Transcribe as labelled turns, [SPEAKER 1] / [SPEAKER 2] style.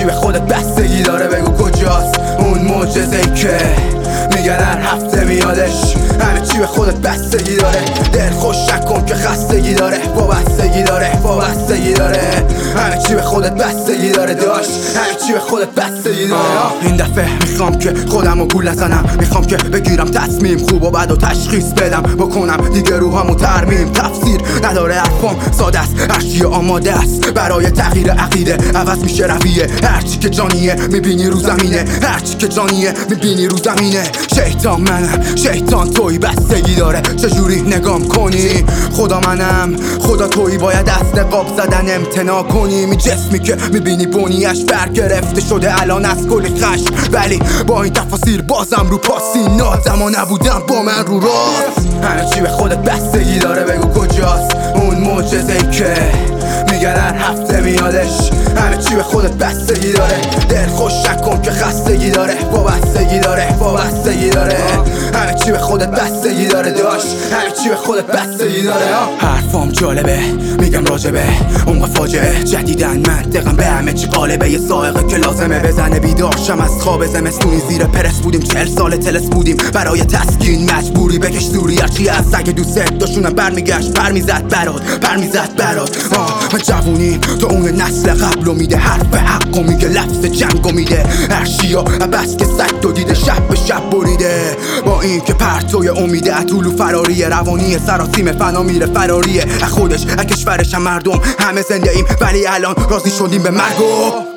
[SPEAKER 1] چی به خودت بستگی داره، بگو کجاست اون معجزه‌ای که میگن هر هفته میادش. همه چی به خودت بستگی داره، دل خوش نکن که خستگی داره، وابستگی داره، وابستگی داره. همه چی به خودت بستگی داره داشت، همه چی به خودت بستگی داره. این دفعه میخوام که خودمو گول نزنم، میخوام که بگیرم تصمیم خوب و بد و تشخیص بدم، بکنم دیگه روحمو ترمیم. تفسیر نداره حرفام ساده است، هرچی آماده است برای تغییر عقیده. عوض میشه رویه، هرچی که جانیه میبینی رو زمینه، هرچی که جانیه میبینی رو زمینه. شیطان منم، شیطان توی، بستگی داره چجوری نگام کنی. خدا منم، خدا توی، باید از نقاب زدن امتناع کنی. این جسمی که میبینی بونیش برگرفته شده الان از کل خشم، ولی با این تفاصیل بازم رو پاسی نادم و نبودم با من رو راست. همه چی به خودت بستگی داره، بگو کجاست اون معجزه‌ای که میگن هر هفته میادش. همه چی به خودت بستگی داره، دل خوش نکن که خستگی داره، وابستگی داره، وابستگی داره. همه چی به خودت بستگی داره داشت، همه چی به خودت بستگی داره. حرفام جالبه، میگم راجبه اون فاجعه جدیدن منطقم به همه چی قالبه. یه سائقه که لازمه بزنه بیدارشم از خواب زمستونی. زیر پرس بودیم 40 سال تلس بودیم، برای تسکین مجبوری بکش دوری. هرچی از سگ دوست داشتونم برمیگشت، پر میزد برات، پر میزد برات. من جوونی تو اون نسل قبلو میده، حرف حقو میگه، لفظ جنگو میده. هرچیا بس که سگ دو دیده، شب به شب بریده. با این که پرتوی امیده، طولو فراریه، روانی سراسیم فنا میره فراریه. خودش کشورش هم مردم همه زنده ایم، ولی الان راضی شدیم به مرگو.